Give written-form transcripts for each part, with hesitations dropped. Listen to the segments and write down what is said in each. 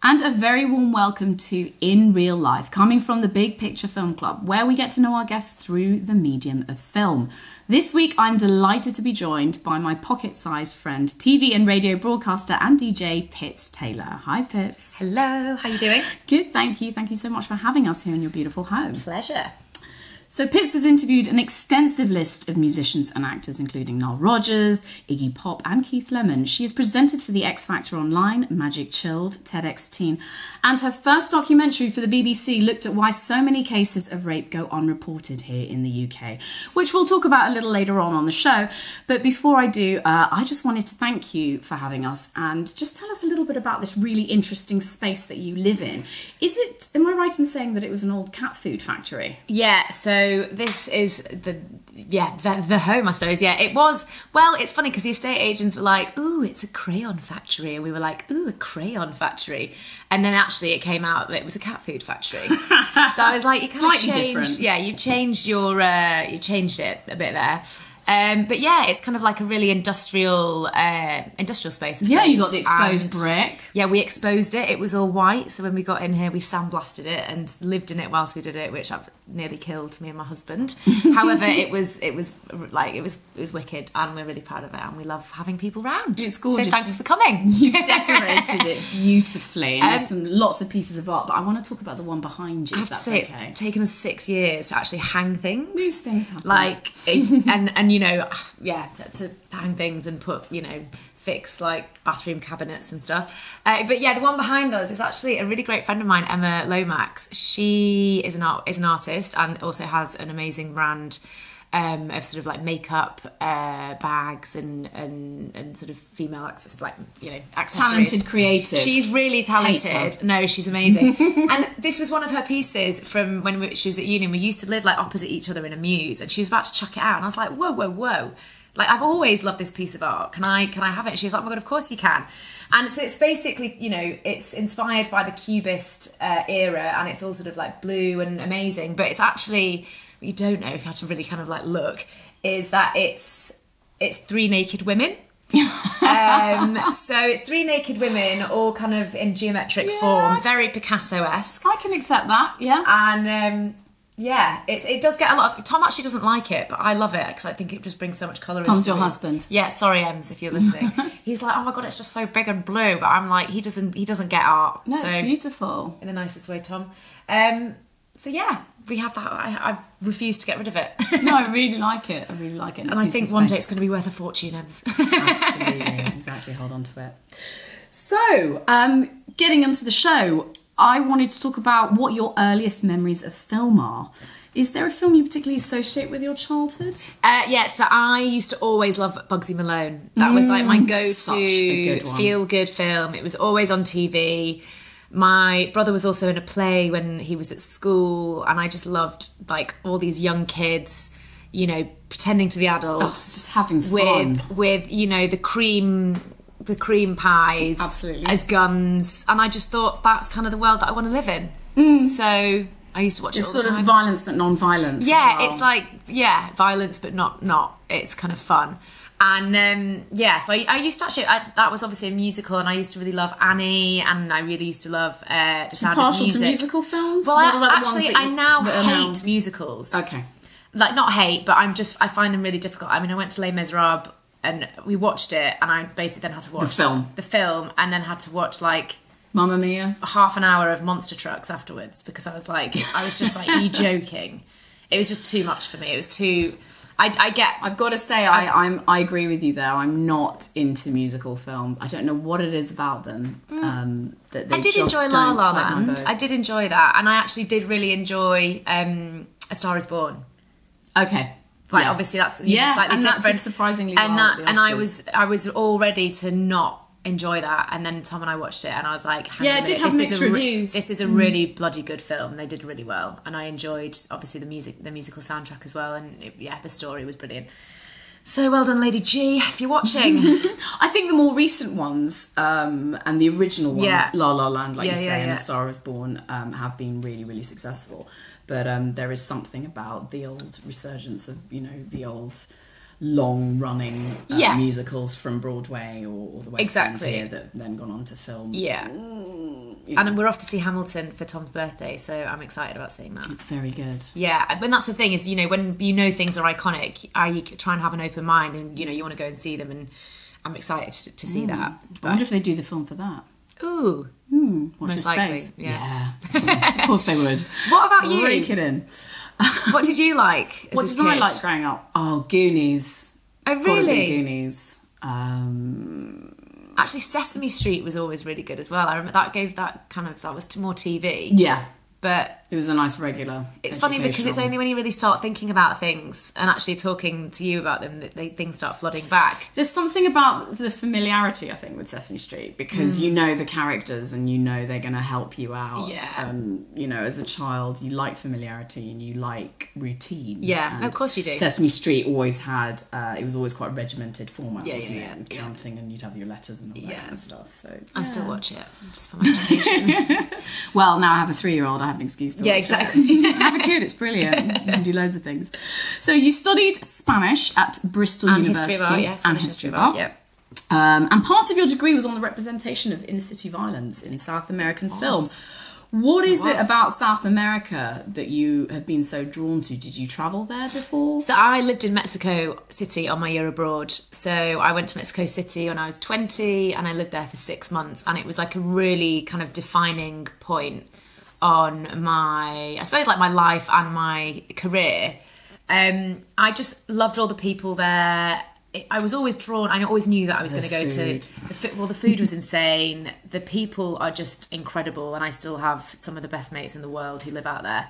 And a very warm welcome to In Real Life, coming from the Big Picture Film Club, where we get to know our guests through the medium of film. This week, I'm delighted to be joined by my pocket-sized friend, TV and radio broadcaster and DJ, Pips Taylor. Hi, Pips. Hello, how are you doing? Good, thank you. Thank you so much for having us here in your beautiful home. Pleasure. So Pips has interviewed an extensive list of musicians and actors, including Nile Rodgers, Iggy Pop and Keith Lemon. She has presented for the X Factor Online, Magic Chilled, TEDx Teen, and her first documentary for the BBC looked at why so many cases of rape go unreported here in the UK, which we'll talk about a little later on the show. But before I do, I just wanted to thank you for having us and just tell us a little bit about this really interesting space that you live in. Am I right in saying that it was an old cat food factory? Yeah, so this is the home, I suppose. Yeah, it was. Well, it's funny because the estate agents were like, "Ooh, it's a crayon factory," and we were like, "Ooh, a crayon factory," and then actually it came out that it was a cat food factory. So I was like, "You kind of changed, yeah, you changed you changed it a bit there." But yeah, it's kind of like a really industrial space. Yeah, you got the exposed brick. Yeah, we exposed it. It was all white. So when we got in here, we sandblasted it and lived in it whilst we did it, which nearly killed me and my husband. However, it was wicked, and we're really proud of it, and we love having people round. It's gorgeous. So thanks for coming. You've decorated it beautifully, and there's lots of pieces of art. But I want to talk about the one behind you. I have to say, it's taken us 6 years to actually hang things. These things happen. To hang things and put, fix like bathroom cabinets and stuff. But yeah, the one behind us is actually a really great friend of mine, Emma Lomax. She is an artist and also has an amazing brand of sort of like makeup bags and sort of female accessories. Talented creative. She's really talented. No, she's amazing. And this was one of her pieces from when she was at uni. We used to live like opposite each other in a muse, and she was about to chuck it out, and I was like, whoa. Like, I've always loved this piece of art. Can I have it? And she was like, oh my God, of course you can. And so it's basically, it's inspired by the Cubist era, and it's all sort of like blue and amazing. But it's actually, what you don't know if you have to really kind of like look, is that it's 3 naked women. So it's 3 naked women, all kind of in geometric form, very Picasso-esque. I can accept that, yeah. And it does get a lot of... Tom actually doesn't like it, but I love it because I think it just brings so much colour. Tom's your husband. Yeah, sorry, Ems, if you're listening. He's like, oh my God, it's just so big and blue. But I'm like, he doesn't get art. No, it's beautiful. In the nicest way, Tom. So yeah, we have that. I refuse to get rid of it. No, I really like it. And I think one day it's going to be worth a fortune, Ems. Absolutely, exactly. Hold on to it. So, getting into the show, I wanted to talk about what your earliest memories of film are. Is there a film you particularly associate with your childhood? So I used to always love Bugsy Malone. That was like my go-to feel-good film. It was always on TV. My brother was also in a play when he was at school, and I just loved like all these young kids, pretending to be adults, just having fun with the cream pies, absolutely, as guns, and I just thought that's kind of the world that I want to live in. So I used to watch it all the time. It's sort of violence but non-violence. Yeah, well. It's like violence but not. It's kind of fun. And so I used to actually, that was obviously a musical, and I used to really love Annie, and I really used to love The Sound of Music. To musical films? Well, I now hate musicals. Okay. Like, not hate, but I find them really difficult. I mean, I went to Les Miserables, and we watched it, and I basically then had to watch the film, and then had to watch like Mamma Mia, half an hour of monster trucks afterwards, because I was just like, are you joking? It was just too much for me. It was too. I've got to say, I agree with you there. I'm not into musical films. I don't know what it is about them. That I did enjoy La La Land. I did enjoy that, and I actually did really enjoy A Star Is Born. Okay. Like, obviously that's slightly and different. That did surprisingly well. And I was all ready to not enjoy that, and then Tom and I watched it, and I was like, it did have mixed reviews. This is a really bloody good film. They did really well, and I enjoyed obviously the musical soundtrack as well, and the story was brilliant. So well done, Lady G, if you're watching. I think the more recent ones and the original ones, La La Land, like you say, and A Star Is Born, have been really, really successful. But there is something about the old resurgence of, the old long-running musicals from Broadway or the West End here that have then gone on to film. Yeah. And we're off to see Hamilton for Tom's birthday, so I'm excited about seeing that. It's very good. Yeah, and that's the thing is, when things are iconic, you try and have an open mind, and you want to go and see them, and I'm excited to see that. But I wonder if they do the film for that. Ooh. Watch Most likely. Space. Yeah. Of course they would. What about you? Rake it in. What did you like as what a did kid? I like growing up? Oh, Goonies. Oh, It's gotta be really? Goonies. Actually, Sesame Street was always really good as well. I remember that was more TV. Yeah. But it was a nice regular. It's funny because it's only when you really start thinking about things and actually talking to you about them that things start flooding back. There's something about the familiarity, I think, with Sesame Street, because you know the characters and you know they're going to help you out. Yeah. As a child, you like familiarity and you like routine. Yeah, and of course you do. Sesame Street always had, it was always quite a regimented format, wasn't it? Yeah. And counting, and you'd have your letters and all that kind of stuff. So I still watch it, just for my education. Well, now I have a 3-year-old, I have an excuse to watch exactly. it. Have a kid, it's brilliant. You can do loads of things. So you studied Spanish at Bristol University. History of art, yes. And history of art. Yeah. And part of your degree was on the representation of inner city violence in South American film. What is it about South America that you have been so drawn to? Did you travel there before? So I lived in Mexico City on my year abroad. So I went to Mexico City when I was 20 and I lived there for 6 months. And it was like a really kind of defining point on my life and my career. I just loved all the people there. I was always drawn. I always knew that I was going to go to. The food was insane. The people are just incredible, and I still have some of the best mates in the world who live out there.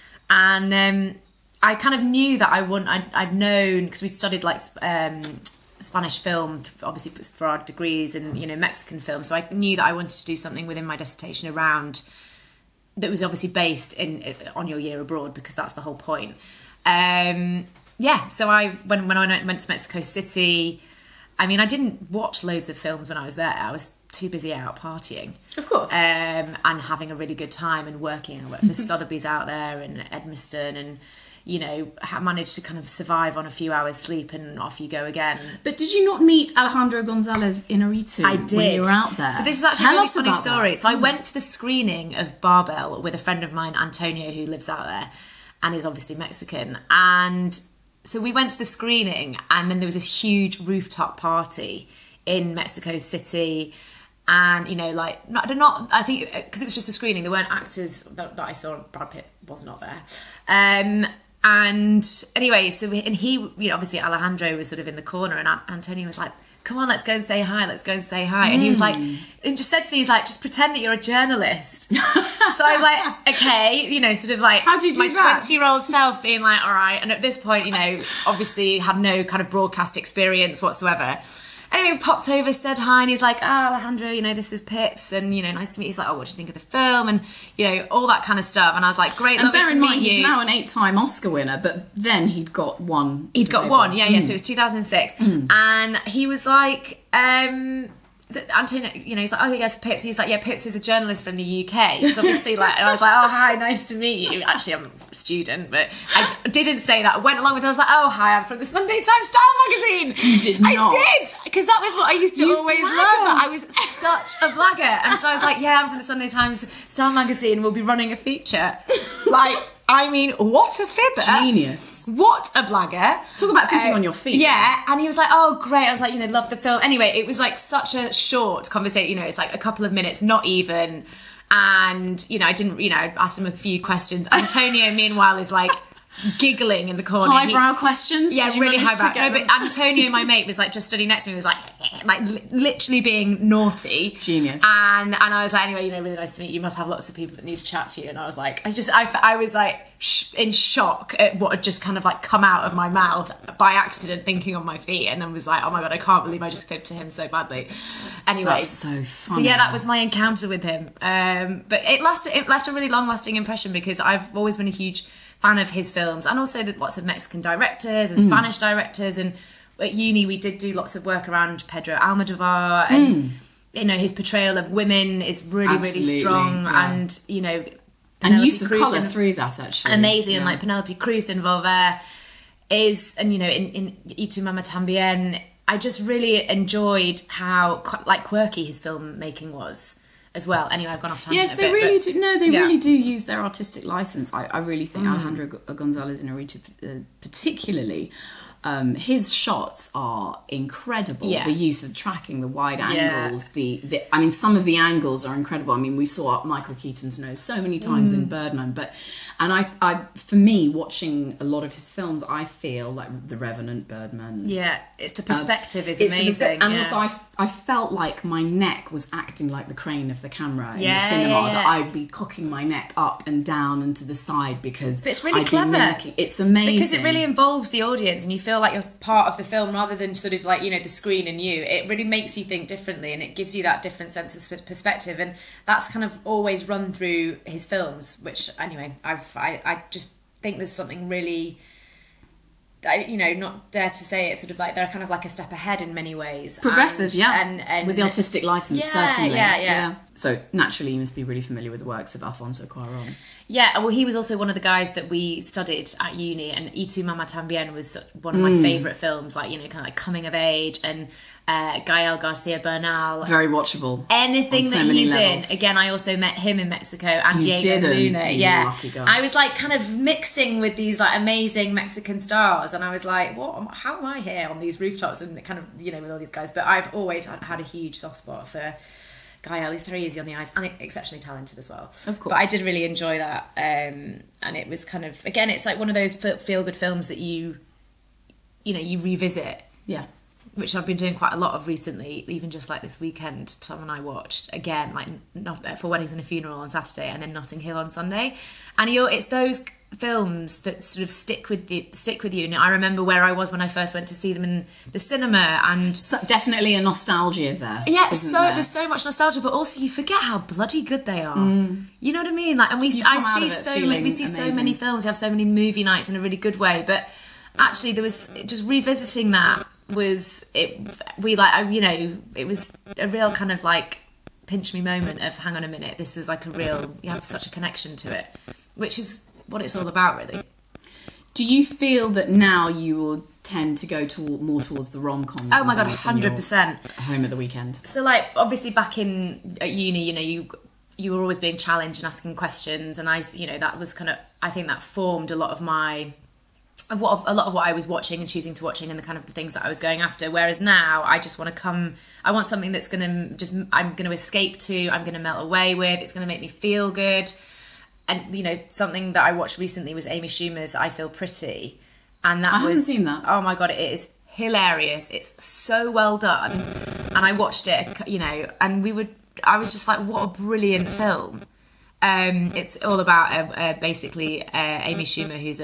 And I kind of knew that I'd known because we'd studied like Spanish film, obviously for our degrees, and Mexican film. So I knew that I wanted to do something within my dissertation around that was obviously based on your year abroad, because that's the whole point. So when I went to Mexico City, I mean, I didn't watch loads of films when I was there. I was too busy out partying. Of course. And having a really good time and working. I worked for Sotheby's out there and Edmiston, and, managed to kind of survive on a few hours sleep and off you go again. But did you not meet Alejandro González Iñárritu I did. when you were out there? So this is actually a really funny story. So I went to the screening of Barbell with a friend of mine, Antonio, who lives out there and is obviously Mexican. And so we went to the screening, and then there was this huge rooftop party in Mexico City. And, I think, because it was just a screening, there weren't actors that I saw. Brad Pitt was not there. And anyway, he, obviously Alejandro was sort of in the corner, and Antonio was like, come on, let's go and say hi. And he was like, and just said to me, he's like, just pretend that you're a journalist. So I was like, okay, sort of like, how do you do my that? 20-year-old self being like, all right. And at this point, obviously had no kind of broadcast experience whatsoever. Anyway, popped over, said hi, and he's like, Alejandro, this is Pips, and, nice to meet you. He's like, what do you think of the film? And, all that kind of stuff. And I was like, great, and lovely bear to in meet mind, you. he's now an 8-time Oscar winner, but then he'd got one. Yeah, so it was 2006. And he was like, Antonio, he's like, oh, yes, Pips. He's like, yeah, Pips is a journalist from the UK. Because obviously, and I was like, oh, hi, nice to meet you. Actually, I'm a student, but I didn't say that. I went along with it. I was like, oh, hi, I'm from the Sunday Times Style magazine. You did not. I did, because that was what I used to always love. I was such a blagger. And so I was like, yeah, I'm from the Sunday Times Style magazine. We'll be running a feature. I mean, what a fibber. Genius. What a blagger. Talk about thinking on your feet. Yeah, and he was like, oh, great. I was like, love the film. Anyway, it was like such a short conversation, it's like a couple of minutes, not even. And, I didn't, I asked him a few questions. Antonio, meanwhile, is like giggling in the corner. Highbrow questions? Yeah, really highbrow. No, but Antonio, my mate, was like just studying next to me, was like literally being naughty. Genius. And I was like, anyway, really nice to meet you. You must have lots of people that need to chat to you. And I was like, I was like in shock at what had just kind of like come out of my mouth by accident, thinking on my feet, and then was like, oh my God, I can't believe I just fibbed to him so badly. Anyway. That's so funny. So yeah, that was my encounter with him. But it left a really long lasting impression, because I've always been a huge fan of his films, and also lots of Mexican directors and Spanish directors, and at uni we did do lots of work around Pedro Almodovar, and his portrayal of women is really really strong, yeah. and and use of colour through that, actually amazing, and like Penelope Cruz and Volver. is, and you know, in Y Tu Mama Tambien, I just really enjoyed how like quirky his filmmaking was as well. Anyway, I've gone off tangent. Yes, they really do. No, they really do use their artistic license. I really think Alejandro González Iñárritu, particularly, his shots are incredible. Yeah. The use of tracking, the wide angles, I mean, some of the angles are incredible. I mean, we saw Michael Keaton's nose so many times in Birdman, and I, for me, watching a lot of his films, I feel like The Revenant, Birdman. Yeah, it's the perspective is amazing. And also, I felt like my neck was acting like the crane of the camera in the cinema, that I'd be cocking my neck up and down and to the side because but it's really I'd clever. It's amazing. Because it really involves the audience and you feel like you're part of the film rather than sort of like, you know, the screen and you. It really makes you think differently and it gives you that different sense of perspective, and that's kind of always run through his films, which anyway, I just think there's something really, you know, not dare to say it, sort of like they're kind of like a step ahead in many ways. Progressive, and with the artistic license, yeah, certainly. Yeah. So naturally you must be really familiar with the works of Alfonso Cuarón. Yeah, well, he was also one of the guys that we studied at uni, and Y Tu Mama Tambien was one of my favourite films, like, you know, kind of like coming of age, and Gael Garcia Bernal. Very watchable. Anything that he's in. Again, I also met him in Mexico, and Diego Luna. Yeah, lucky guy. I was like kind of mixing with these like amazing Mexican stars, and I was like, what? How am I here on these rooftops and kind of, you know, with all these guys? But I've always had a huge soft spot for Gael. He's very easy on the eyes and exceptionally talented as well. Of course. But I did really enjoy that. And it was kind of, again, it's like one of those feel-good films that you revisit. Yeah. Which I've been doing quite a lot of recently, even just like this weekend. Tom and I watched, again, like not For Weddings and a Funeral on Saturday and then Notting Hill on Sunday. And it's those films that sort of stick with you. And I remember where I was when I first went to see them in the cinema, and so, definitely a nostalgia there. Yeah, there's so much nostalgia, but also you forget how bloody good they are. You know what I mean? Like, and we see so many films. We have so many movie nights in a really good way, but actually there was just revisiting that was it. It was a real kind of like pinch me moment of hang on a minute. This was like you have such a connection to it, which is what it's all about, really. Do you feel that now you will tend to go more towards the rom-coms? Oh my god, 100%. Home at the weekend. So, like, obviously back at uni, you know, you were always being challenged and asking questions, and that was kind of, I think that formed a lot of what I was watching and choosing to watching, and the kind of the things that I was going after. Whereas now, I just want to I want something that's I'm going to escape to, I'm going to melt away with, it's going to make me feel good. And, you know, something that I watched recently was Amy Schumer's I Feel Pretty. And I haven't seen that. Oh my God, it is hilarious. It's so well done. And I watched it, you know, and I was just like, what a brilliant film. It's all about basically Amy Schumer, who's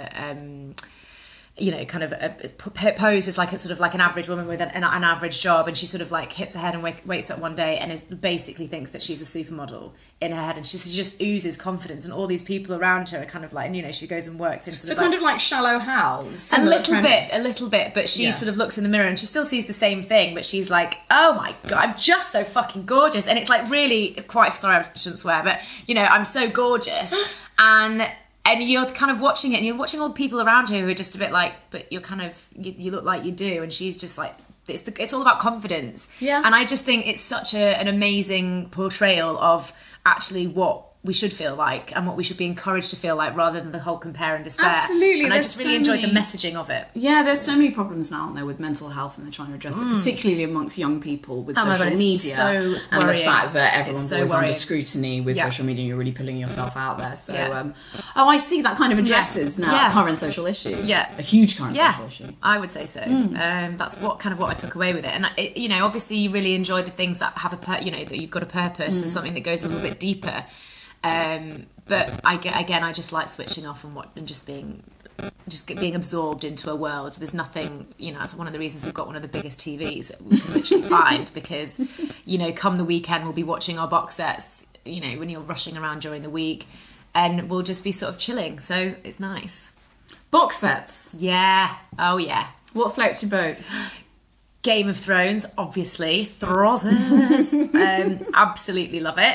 posed as like a sort of like an average woman with an average job, and she sort of like hits her head and wakes up one day and basically thinks that she's a supermodel in her head, and she just oozes confidence, and all these people around her are kind of like, and, you know, she goes and works in sort of kind of like Shallow Hal. A little bit, but she sort of looks in the mirror and she still sees the same thing, but she's like, oh my God, I'm just so fucking gorgeous. And it's like really quite, sorry, I shouldn't swear, but, you know, I'm so gorgeous. And you're kind of watching it, and you're watching all the people around her who are just a bit like, but you're kind of, you look like you do, and she's just like, it's all about confidence. Yeah. And I just think it's such an amazing portrayal of actually what we should feel like and what we should be encouraged to feel like, rather than the whole compare and despair. Absolutely. And I just really enjoyed the messaging of it. Yeah, there's so many problems now, aren't there, with mental health, and they're trying to address it, particularly amongst young people with social media, and the fact that everyone's always under scrutiny with social media. You're really putting yourself out there. So, I see that kind of addresses now a current social issue. Yeah, a huge current social issue. I would say so. That's what I took away with it. And you know, obviously, you really enjoy the things that have that you've got a purpose and something that goes a little bit deeper. But I just like switching off and just being absorbed into a world. There's nothing, you know, that's one of the reasons we've got one of the biggest TVs that we can literally find, because, you know, come the weekend we'll be watching our box sets, you know, when you're rushing around during the week, and we'll just be sort of chilling. So it's nice. Box sets. Yeah. Oh yeah. What floats your boat? Game of Thrones, obviously. Throzzers. Absolutely love it.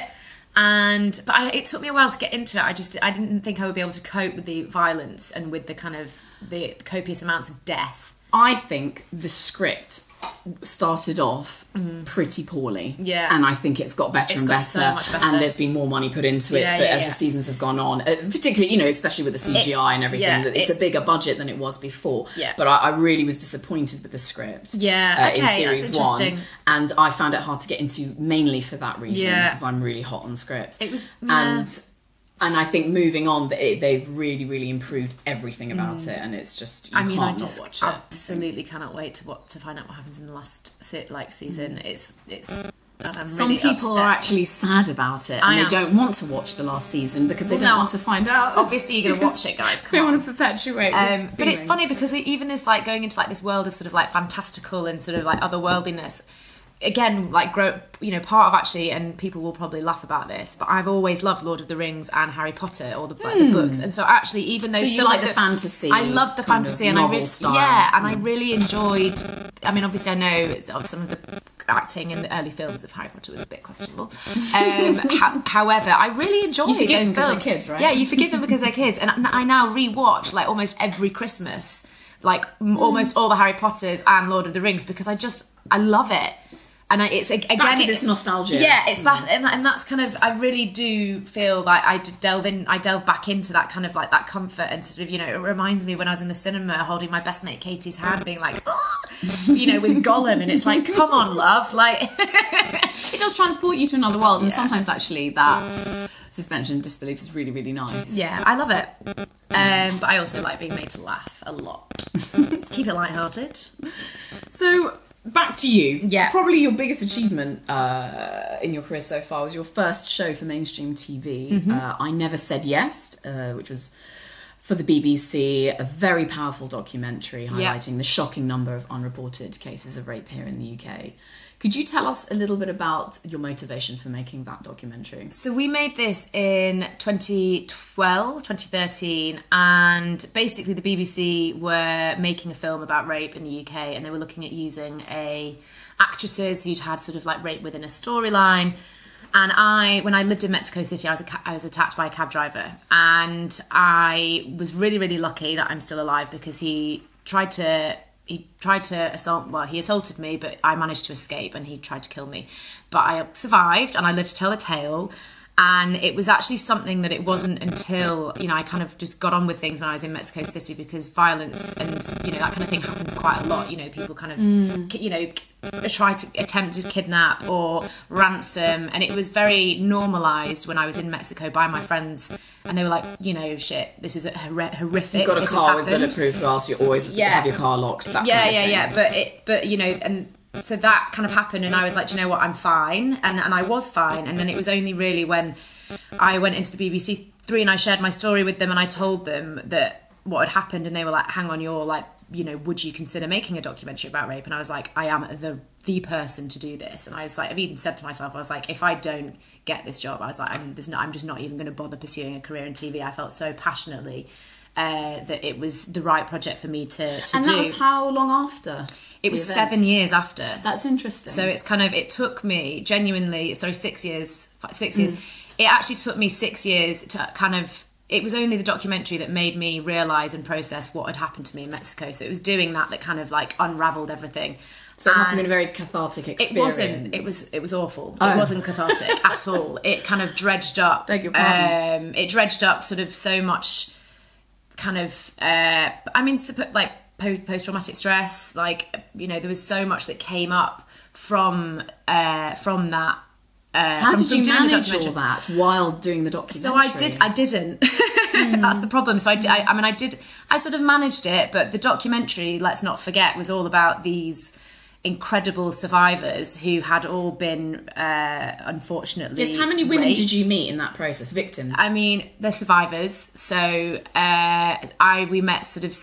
But it took me a while to get into it. I didn't think I would be able to cope with the violence and with the kind of the copious amounts of death. I think the script started off pretty poorly. Yeah. And I think it's got better and better. So much better. And there's been more money put into it as the seasons have gone on. Particularly, you know, especially with the CGI and everything. Yeah, it's a bigger budget than it was before. Yeah. But I really was disappointed with the script. Yeah, okay, in series that's interesting. 1. And I found it hard to get into mainly for that reason. Yeah. Because I'm really hot on scripts. It was... And I think moving on, they've really, really improved everything about it, and it's just you can't I not just watch it. absolutely cannot wait to find out what happens in the last season. It's and I'm Some really people upset. are actually sad about it, and they don't want to watch the last season because they don't want to find out. Obviously, you're going to watch it, guys. Come They on. want to perpetuate. But it's funny because even this, like, going into like this world of sort of like fantastical and sort of like otherworldliness. Again, like, part of actually, and people will probably laugh about this, but I've always loved Lord of the Rings and Harry Potter, or the books, and so actually, even though you like the fantasy, I love the fantasy, and novel style. I really enjoyed. I mean, obviously, I know some of the acting in the early films of Harry Potter was a bit questionable. However, I really enjoyed those films. Because they're kids, right? Yeah, you forgive them because they're kids, and I now rewatch like almost every Christmas, like almost all the Harry Potters and Lord of the Rings, because I love it. And it's again back to this nostalgia. Yeah, it's back, and that's kind of, I really do feel like I delve back into that kind of like that comfort, and sort of, you know, it reminds me when I was in the cinema holding my best mate Katie's hand, being like, you know, with Gollum, and it's like, come on, love, like it does transport you to another world, and sometimes actually that suspension of disbelief is really, really nice. Yeah, I love it. But I also like being made to laugh a lot. Keep it lighthearted. So, back to you. Yeah. Probably your biggest achievement in your career so far was your first show for mainstream TV, I Never Said Yes, which was for the BBC, a very powerful documentary highlighting the shocking number of unreported cases of rape here in the UK. Could you tell us a little bit about your motivation for making that documentary? So we made this in 2013, and basically the BBC were making a film about rape in the UK, and they were looking at using actresses who'd had sort of like rape within a storyline. And when I lived in Mexico City, I was attacked by a cab driver, and I was really, really lucky that I'm still alive, because he tried to assault, well, he assaulted me, but I managed to escape, and he tried to kill me. But I survived, and I lived to tell the tale. And it was actually something that it wasn't until, you know, I kind of just got on with things when I was in Mexico City, because violence and, you know, that kind of thing happens quite a lot. You know, people kind of, you know, try to attempt to kidnap or ransom. And it was very normalised when I was in Mexico by my friends. And they were like, you know, shit, this is horrific. You've got a this car with bulletproof glass, you always have your car locked. That kind of thing. But you know, and so that kind of happened, and I was like, do you know what, I'm fine, and I was fine. And then it was only really when I went into the BBC Three and I shared my story with them, and I told them that what had happened, and they were like, hang on, you're like, you know, would you consider making a documentary about rape? And I was like, I am the person to do this. And I was like, I've even said to myself, I was like, if I don't get this job, I was like, I'm just not even going to bother pursuing a career in TV. I felt so passionately that it was the right project for me to do. And that was how long after? It was 7 years after. That's interesting. So it's kind of, it took me 6 years. It actually took me 6 years to kind of, it was only the documentary that made me realise and process what had happened to me in Mexico. So it was doing that kind of like unravelled everything. So it must have been a very cathartic experience. It was awful. Oh. It wasn't cathartic at all. It kind of dredged up. Beg your pardon. It dredged up sort of so much kind of, like post-traumatic stress. Like, you know, there was so much that came up from that. How did you manage all that while doing the documentary? So I didn't. That's the problem. So I sort of managed it, but the documentary, let's not forget, was all about these incredible survivors who had all been, unfortunately, yes. How many women raped. did you meet in that process? Victims? I mean, they're survivors. So we met sort of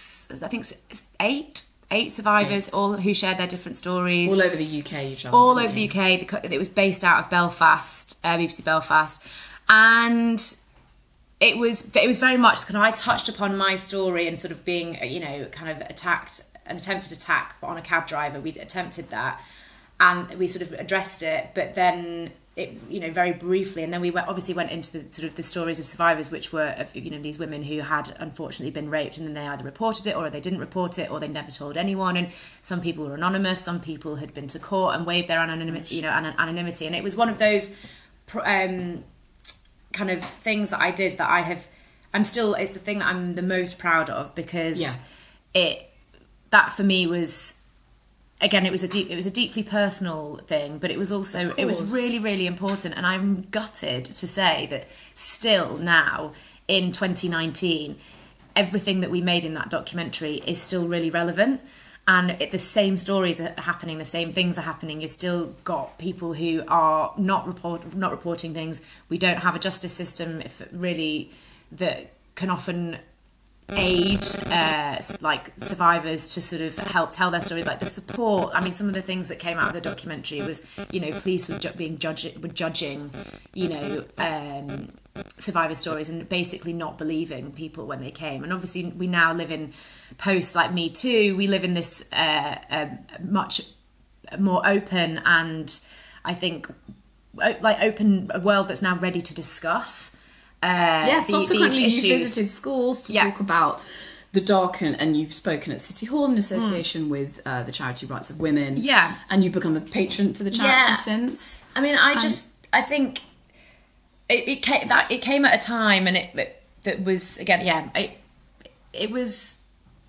eight survivors, all who shared their different stories. All over the UK, you travelled. All over the UK. It was based out of Belfast, BBC Belfast, and it was very much kind of, I touched upon my story and sort of being, you know, kind of an attempted attack on a cab driver. We'd attempted that, and we sort of addressed it, but then it, you know, very briefly, and then we obviously went into the sort of the stories of survivors, which were of, you know, these women who had unfortunately been raped, and then they either reported it or they didn't report it, or they never told anyone. And some people were anonymous, some people had been to court and waived their anonymity, and it was one of those kind of things that I did that it's the thing that I'm the most proud of, because that for me was, again, it was a deeply personal thing, but it was also, it was really, really important. And I'm gutted to say that still now in 2019, everything that we made in that documentary is still really relevant. And the same stories are happening, the same things are happening. You've still got people who are not reporting things. We don't have a justice system that can often aid like survivors to sort of help tell their story. Like the support, I mean, some of the things that came out of the documentary was, you know, police were judging, you know, survivor stories and basically not believing people when they came. And obviously we now live in post like Me Too, we live in this much more open, and I think like open world that's now ready to discuss subsequently these you issues. visited schools to talk about the dark, and you've spoken at City Hall in association with the Charity Rights of Women. Yeah. And you've become a patron to the charity since. I mean, I think it came at a time, and that was, again, it was.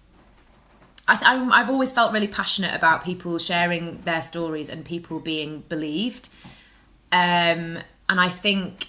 I've always felt really passionate about people sharing their stories and people being believed, and I think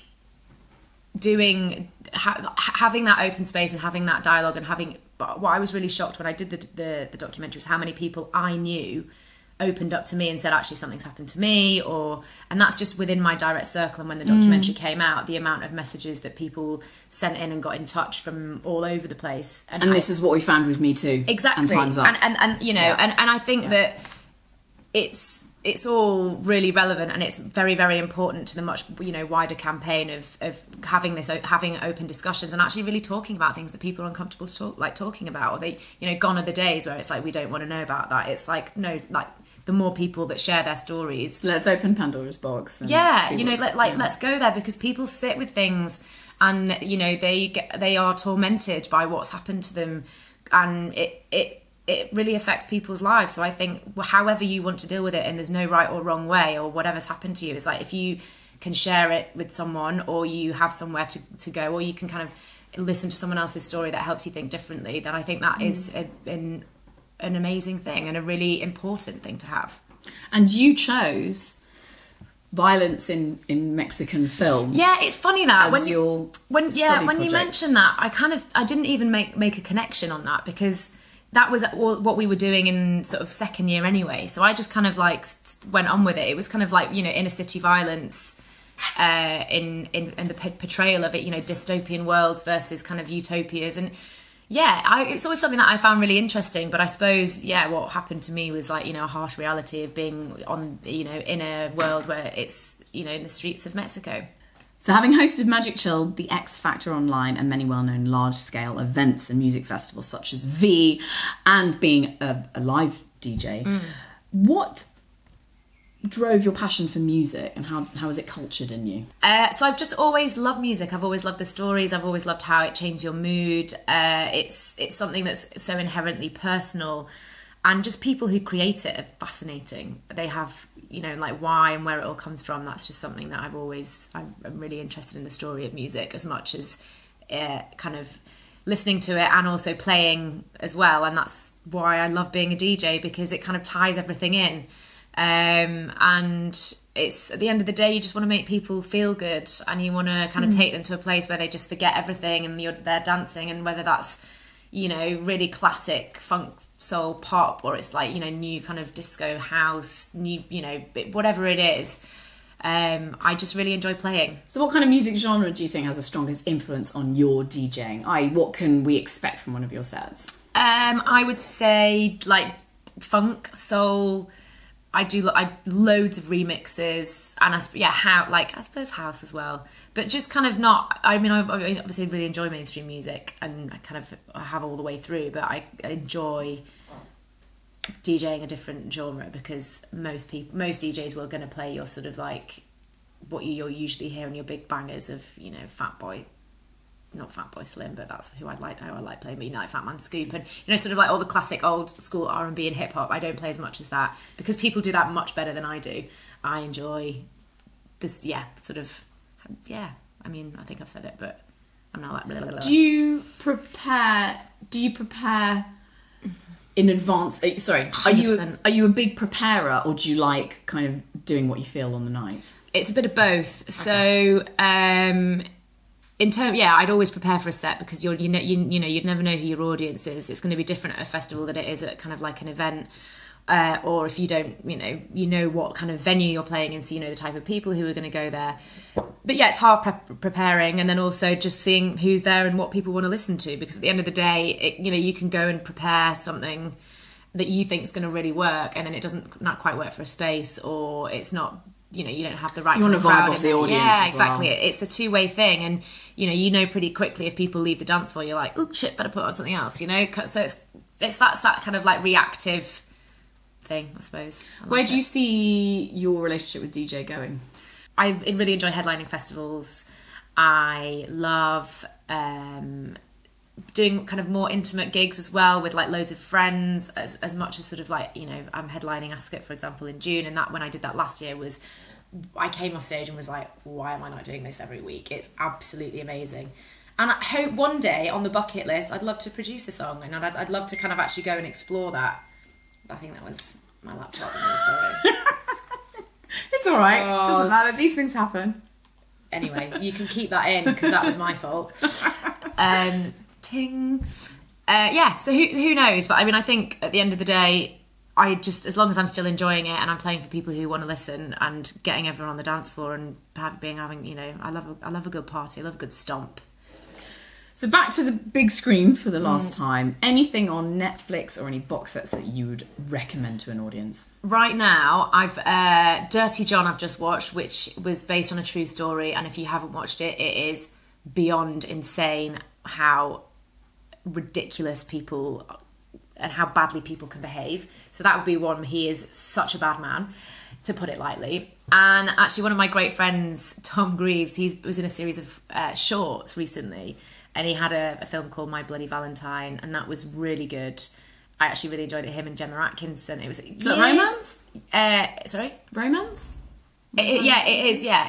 having that open space and having that dialogue and having, what I was really shocked when I did the documentary was how many people I knew opened up to me and said, actually something's happened to me, and that's just within my direct circle. And when the documentary came out, the amount of messages that people sent in and got in touch from all over the place, and this is what we found with Me Too, exactly, and Time's Up, and you know, and I think that it's all really relevant, and it's very, very important to the much, you know, wider campaign of having open discussions and actually really talking about things that people are uncomfortable talking about, or they, you know, gone are the days where it's like, we don't want to know about that. It's like, no, like the more people that share their stories, let's open Pandora's box. And you know, let's go there, because people sit with things and, you know, they are tormented by what's happened to them, and it really affects people's lives. So I think however you want to deal with it, and there's no right or wrong way, or whatever's happened to you, it's like, if you can share it with someone, or you have somewhere to go, or you can kind of listen to someone else's story that helps you think differently, then I think that is an amazing thing and a really important thing to have. And you chose violence in Mexican film. Yeah, it's funny that when you mentioned that, I didn't even make a connection on that, because that was what we were doing in sort of second year anyway. So I just kind of like went on with it. It was kind of like, you know, inner city violence in the portrayal of it, you know, dystopian worlds versus kind of utopias. And it's always something that I found really interesting. But I suppose, what happened to me was like, you know, a harsh reality of being on, you know, in a world where it's, you know, in the streets of Mexico. So having hosted Magic Chilled, the X Factor Online, and many well-known large-scale events and music festivals such as V, and being a live DJ, what drove your passion for music, and how is it cultured in you? So I've just always loved music. I've always loved the stories. I've always loved how it changed your mood. It's something that's so inherently personal, and just people who create it are fascinating. They have, you know, like why and where it all comes from. That's just something that I'm really interested in, the story of music as much as kind of listening to it and also playing as well. And that's why I love being a DJ, because it kind of ties everything in. And it's, at the end of the day, you just want to make people feel good, and you want to kind of take them to a place where they just forget everything and they're dancing, and whether that's, you know, really classic funk, soul, pop, or it's like, you know, new kind of disco house, new, you know, whatever it is. I just really enjoy playing. So what kind of music genre do you think has the strongest influence on your DJing? What can we expect from one of your sets? I would say like funk, soul. I loads of remixes, and I suppose house as well, but just kind of not. I mean, I obviously really enjoy mainstream music, and I have all the way through, but I enjoy DJing a different genre, because most DJs were going to play your sort of like what you'll usually hear in your big bangers of, you know, not Fatboy Slim, but that's how I like playing, but, you know, like Fat Man Scoop, and, you know, sort of like all the classic old school R&B and hip hop. I don't play as much as that because people do that much better than I do. I enjoy this, sort of, I mean, I think I've said it, but I'm not like blah, blah, blah. Do you prepare in advance? Sorry, 100%. Are you a big preparer, or do you like kind of doing what you feel on the night? It's a bit of both. Okay. So, I'd always prepare for a set because you'd never know who your audience is. It's going to be different at a festival than it is at kind of like an event, or if you don't, you know what kind of venue you're playing in, so you know the type of people who are going to go there. But yeah, it's half preparing, and then also just seeing who's there and what people want to listen to. Because at the end of the day, you can go and prepare something that you think is going to really work, and then it doesn't not quite work for a space, or it's not. You don't have the right. You want to vibe off the audience. Yeah, as exactly. Well. It's a two-way thing, and you know pretty quickly if people leave the dance floor, you're like, oh shit, better put on something else. So it's that kind of like reactive thing, I suppose. Where do you see your relationship with DJ going? I really enjoy headlining festivals. I love doing kind of more intimate gigs as well with like loads of friends, as much as sort of like, I'm headlining Ascot, for example, in June, and that when I did that last year I came off stage and was like, why am I not doing this every week? It's absolutely amazing. And I hope one day on the bucket list, I'd love to produce a song, and I'd love to kind of actually go and explore that. I think that was my laptop. I'm really sorry. It's all right. Doesn't matter. These things happen. Anyway, you can keep that in because that was my fault. Ting. So who knows? But I mean, I think at the end of the day, as long as I'm still enjoying it and I'm playing for people who want to listen and getting everyone on the dance floor and having, I love a good party. I love a good stomp. So back to the big screen for the last time. Anything on Netflix or any box sets that you would recommend to an audience? Right now, I've Dirty John I've just watched, which was based on a true story. And if you haven't watched it, it is beyond insane how ridiculous people and how badly people can behave. So that would be one. He is such a bad man, to put it lightly. And actually, one of my great friends, Tom Greaves, he was in a series of shorts recently, and he had a film called My Bloody Valentine, and that was really good. I actually really enjoyed it. Him and Gemma Atkinson. It was romance. Sorry, romance. It is. Yeah,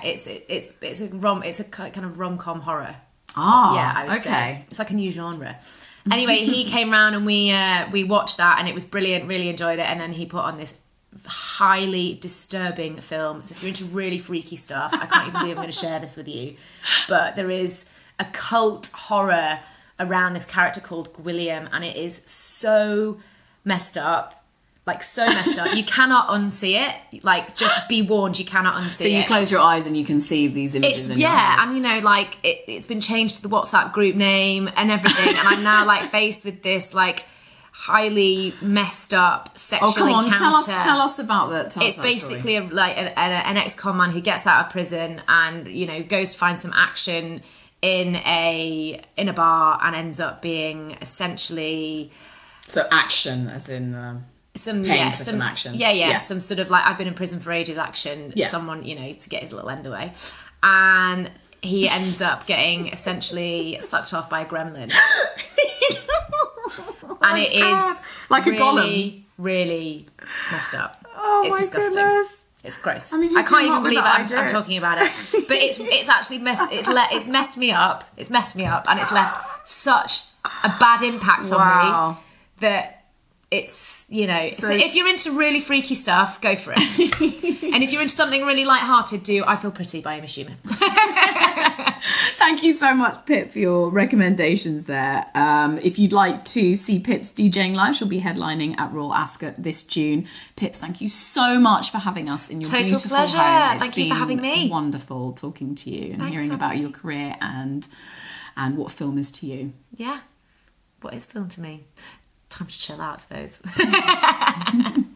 it's a kind of rom-com horror. Ah, yeah, I would say it's like a new genre. Anyway, he came round and we watched that, and it was brilliant. Really enjoyed it. And then he put on this highly disturbing film. So if you're into really freaky stuff, I can't even believe I'm going to share this with you, but there is a cult horror around this character called William, and it is so messed up. Like, so messed up. You cannot unsee it. Like, just be warned, you cannot unsee it. So you close your eyes and you can see these images in your head. And like, it's been changed to the WhatsApp group name and everything. And I'm now, like, faced with this, like, highly messed up sexual encounter. Tell us about that. It's basically an ex-con man who gets out of prison and, goes to find some action in a bar and ends up being essentially... So action, as in... some action. Yeah, some sort of like, I've been in prison for ages action. Yeah. Someone, to get his little end away. And he ends up getting essentially sucked off by a gremlin. And it is like really, a golem. Really messed up. Oh, it's disgusting. Goodness. It's gross. I mean, I can't even believe I'm talking about it. But it's actually it's messed me up. It's messed me up, and it's left such a bad impact on me that it's, so if you're into really freaky stuff, go for it. And if you're into something really light-hearted, do I Feel Pretty by Amy Schumer. Thank you so much, Pip, for your recommendations there. If you'd like to see Pip's DJing live, she'll be headlining at Royal Ascot this June. Pips, thank you so much for having us in your beautiful pleasure. home. Thank you for having me. Wonderful talking to you and hearing about your career and what film is to you. Yeah. What is film to me? Time to chill out, I suppose.